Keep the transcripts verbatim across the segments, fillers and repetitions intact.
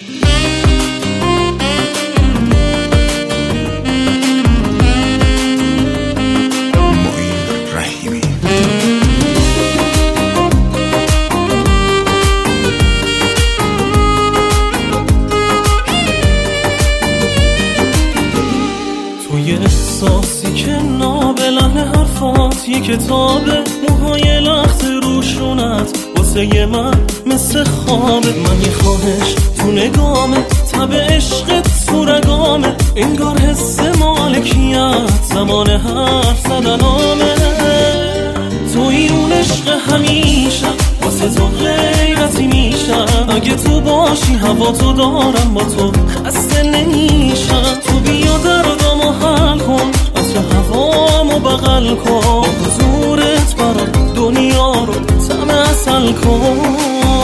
احساسی که نابلن حرفات یه کتابه، موهای لخت روشونت واسه من مثل خوابه. من یه خواهش تو نگامه، تب عشقت تو رگامه، انگار حس مالکیت زمان حرف زدنامه. توی اون عشق همیشه، واسه تو غیرتی میشم. اگه تو باشی هوا تو دارم، با تو خسته نمیشم. تو بیا در و دامو حل کن، عطر هوامو بغل کن، حضورت برام دنیا رو طعم عسل کن.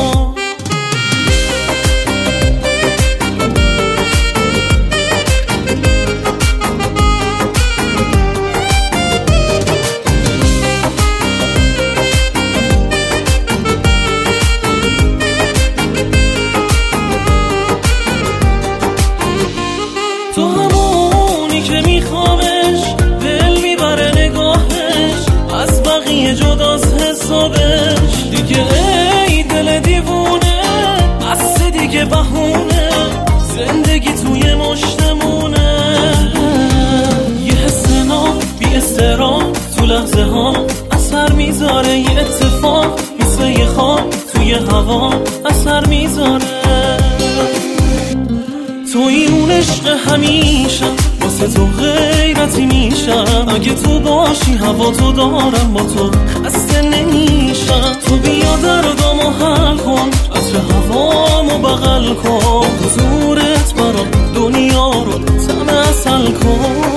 تو همونی که میخوامش، دل میبره نگاهش، از بقیه جداست حسابش. دیگه ای دل دیوونه، بس دیگه بهونه، زندگی توی مشتمونه. یه حس نام بی استرام تو لحظه ها اثر میذاره، یه اتفاق مثل یه خواب توی هوا اثر میذاره. توی اون عشق همیشه، واسه تو غیرتی میشم. اگه تو باشی هوا تو دارم، با تو خسته نمیشم. تو بیا در و دامو حل کن، عطر هوامو بغل کن، حضورت برام دنیا رو طعم عسل کن.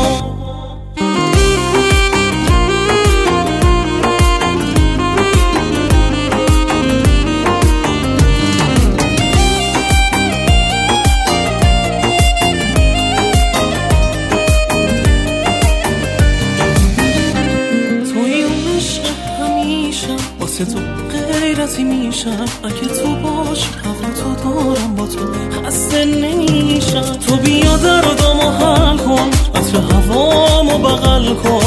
واسه تو غیرتی میشم. اگه تو باشی هوا تو دارم، با تو خسته نمیشم. تو بیا در و دامو حل کن، عطر هوامو بغل کن،